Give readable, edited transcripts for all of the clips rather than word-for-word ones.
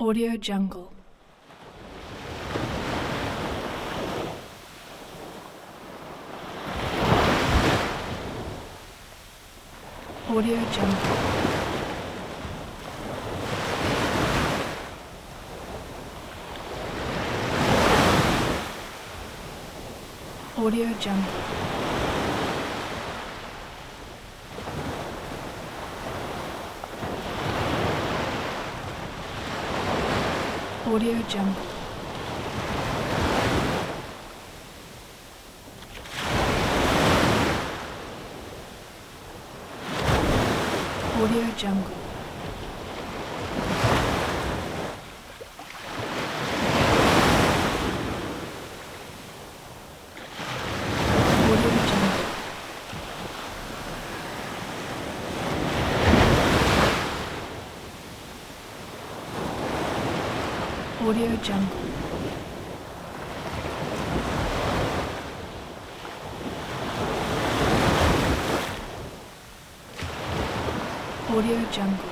Audio Jungle. Audio Jungle. Audio Jungle. Audio Jungle. Audio Jungle. Audio Jungle. Audio Jungle.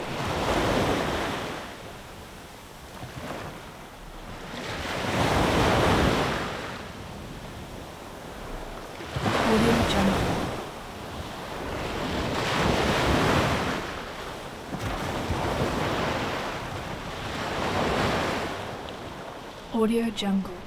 Audio Jungle. Audio Jungle.